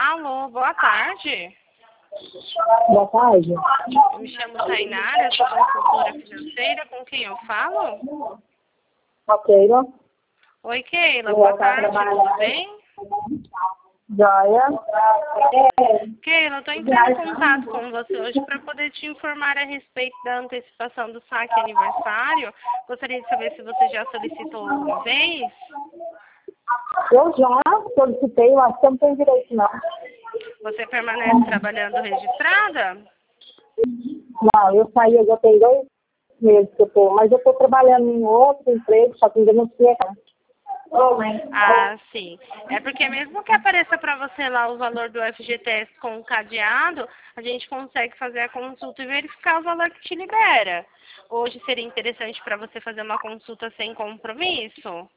Alô, boa tarde. Boa tarde. Eu me chamo Tainara, sou consultora financeira. Com quem eu falo? Ok. Oi, Keila. Boa tarde. Tudo bem? Joia. Keila, eu estou entrando em contato com você hoje para poder te informar a respeito da antecipação do saque aniversário. Gostaria de saber se você já solicitou alguma vez. Eu já solicitei, eu acho que eu não tenho direito, não. Você permanece trabalhando registrada? Não, eu saí, eu já tenho 2 meses que eu tô, mas eu estou trabalhando em outro emprego, só que ainda não sei. Ah, sim. É porque mesmo que apareça para você lá o valor do FGTS com o cadeado, a gente consegue fazer a consulta e verificar o valor que te libera. Hoje seria interessante para você fazer uma consulta sem compromisso?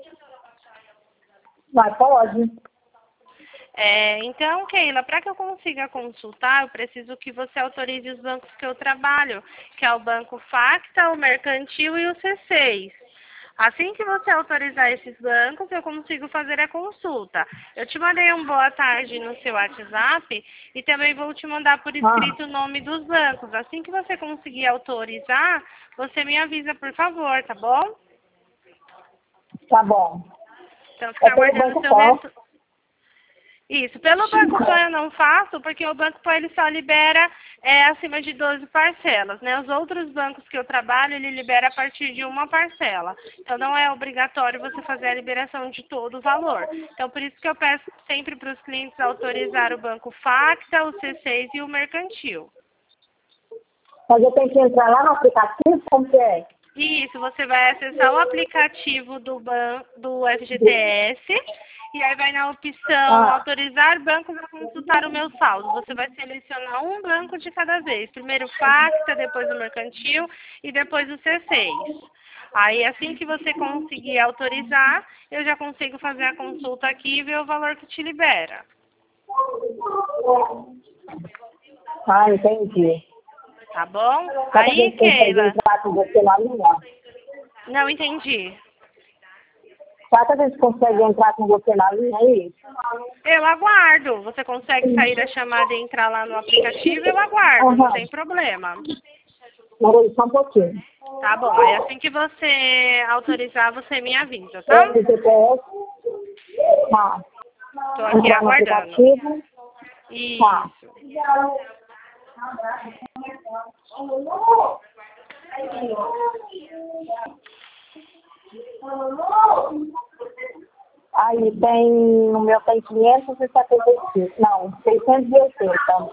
Mas pode. Então, Keila, para que eu consiga consultar, eu preciso que você autorize os bancos que eu trabalho, que é o Banco Facta, o Mercantil e o C6. Assim que você autorizar esses bancos, eu consigo fazer a consulta. Eu te mandei um boa tarde no seu WhatsApp e também vou te mandar por escrito o nome dos bancos. Assim que você conseguir autorizar, você me avisa, por favor, tá bom? Tá bom. Então, fica Pelo aguardando o Banco seu Pan. retorno. Isso, pelo Banco Pan eu não faço, porque o Banco Pan ele só libera acima de 12 parcelas, né? Os outros bancos que eu trabalho, ele libera a partir de uma parcela. Então, não é obrigatório você fazer a liberação de todo o valor. Então, por isso que eu peço sempre para os clientes autorizar o Banco Facta, o C6 e o Mercantil. Mas eu tenho que entrar lá no aplicativo, como que é? Isso, você vai acessar o aplicativo do FGTS e aí vai na opção autorizar bancos a consultar o meu saldo. Você vai selecionar um banco de cada vez. Primeiro o Facta, depois o Mercantil e depois o C6. Aí assim que você conseguir autorizar, eu já consigo fazer a consulta aqui e ver o valor que te libera. Ah, entendi. Tá bom? Só que a Aí, gente consegue Keila. entrar com você na linha. Não entendi. Só que a gente consegue entrar com você na linha aí? Eu aguardo. Você consegue sair da chamada e entrar lá no aplicativo, eu aguardo, não tem problema. Mas só um pouquinho. Tá bom, aí assim que você autorizar, você me avisa, tá? FGTS. Tá. Tô aqui Entrar no aguardando. aplicativo. Tá. Isso. Aí tem, no meu tem 575, não, 680.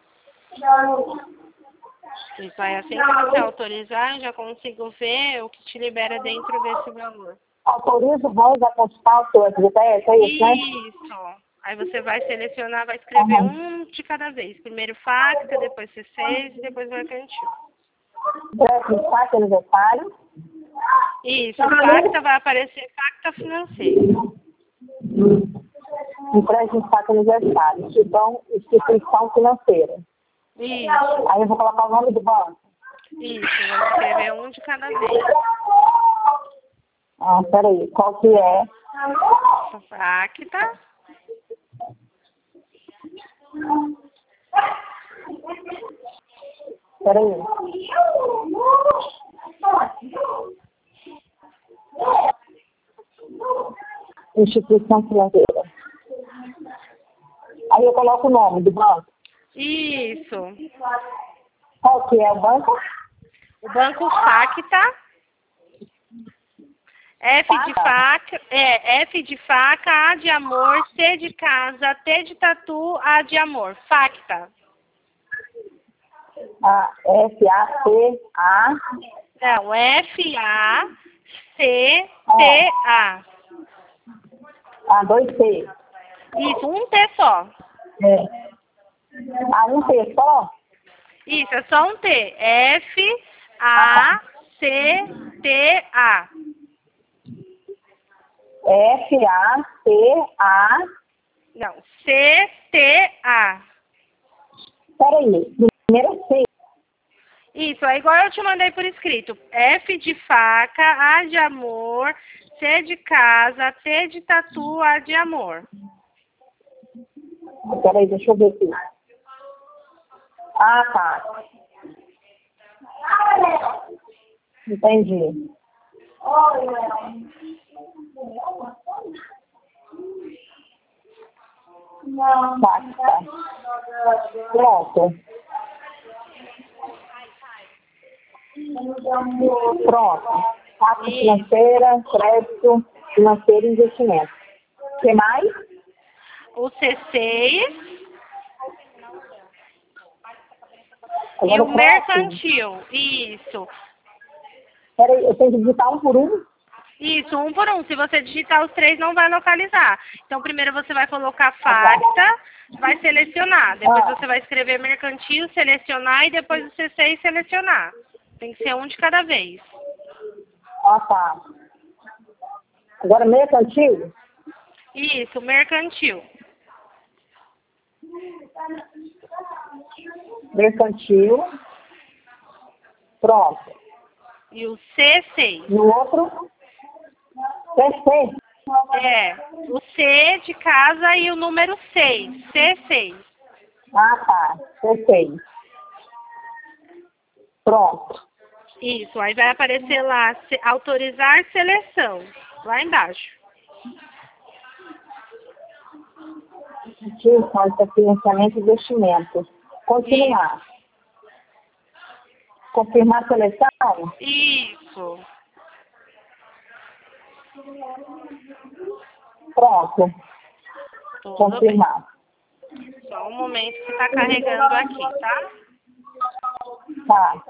Isso, aí assim que você autorizar, eu já consigo ver o que te libera dentro desse valor. Autorizo vos a consultar o seu FGTS, é isso, né? Isso. Aí você vai selecionar, vai escrever um de cada vez. Primeiro Facta, depois C6 e depois Mercantil. Saque aniversário. Isso, o Facta vai aparecer Facta Financeiro. Empréstimo saque aniversário. Instituição financeira. Isso. Aí eu vou colocar o nome do banco. Isso, vou escrever um de cada vez. Ah, peraí, qual que é? Facta. Peraí. Instituição financeira. Aí eu coloco o nome do banco. Isso. Qual que é o banco? O Banco Facta. F de faca, A de amor, C de casa, T de tatu, A de amor. Facta. F-A-C-A. Não, F-A-C-T-A. Ah, 2 T. Isso, um T só. Ah, um T só? Isso, é só um T. F-A-C-T-A. F-A-C-A. Não, C-T-A. Peraí, primeiro C. Isso, é igual eu te mandei por escrito. F de faca, A de amor, C de casa, T de tatu, A de amor. Peraí, deixa eu ver aqui. Ah, tá. Entendi. Tá. Pronto. Pronto. Taxa financeira, crédito, financeiro e investimento. O que mais? O C6 e Agora o o próximo. mercantil. Isso. Peraí, eu tenho que digitar um por um? Isso, um por um. Se você digitar os três, não vai localizar. Então, primeiro você vai colocar facta, vai selecionar. Depois você vai escrever mercantil, selecionar e depois o C6 selecionar. Tem que ser um de cada vez. Ah, tá. Agora mercantil? Isso, mercantil. Mercantil. Pronto. E o C6. No outro? C6. É, o C de casa e o número 6. C6. Ah, tá. C6. Pronto. Isso, aí vai aparecer lá, autorizar seleção, lá embaixo. Financiamento e investimento. Continuar. Confirmar a seleção? Isso. Pronto. Tudo Confirmar. bem. Só um momento que está carregando aqui, tá? Tá.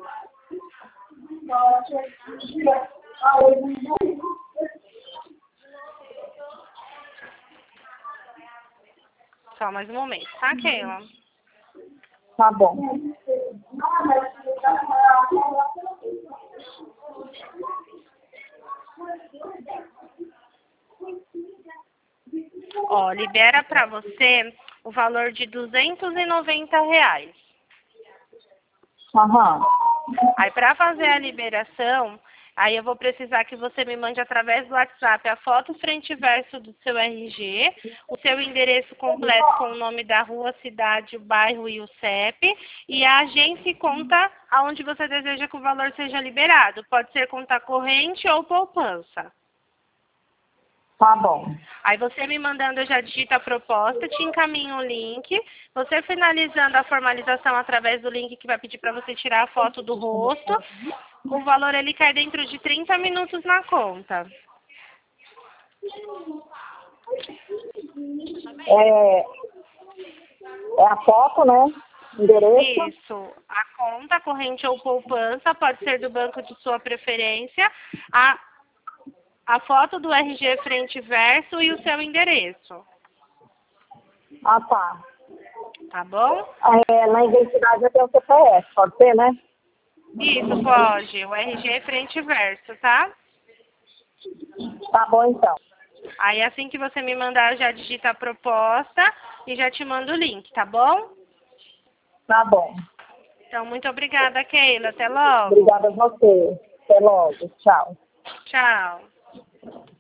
Só mais um momento, tá, Keila? Tá bom. Ó, libera para você o valor de R$ 290. Aham. Aí, para fazer a liberação, aí eu vou precisar que você me mande através do WhatsApp a foto frente e verso do seu RG, o seu endereço completo com o nome da rua, cidade, o bairro e o CEP, e a agência e conta aonde você deseja que o valor seja liberado. Pode ser conta corrente ou poupança. Tá bom. Aí você me mandando, eu já digito a proposta, te encaminho o link. Você finalizando a formalização através do link que vai pedir para você tirar a foto do rosto. O valor ele cai dentro de 30 minutos na conta. É a foto, né? Endereço. Isso. A conta corrente ou poupança pode ser do banco de sua preferência. A foto do RG frente e verso e o seu endereço. Ah, tá. Tá bom? Na identidade eu tenho o CPF, pode ser, né? Isso, pode. O RG frente e verso, tá? Tá bom, então. Aí assim que você me mandar, eu já digito a proposta e já te mando o link, tá bom? Tá bom. Então, muito obrigada, Keila. Até logo. Obrigada a você. Até logo. Tchau. Tchau.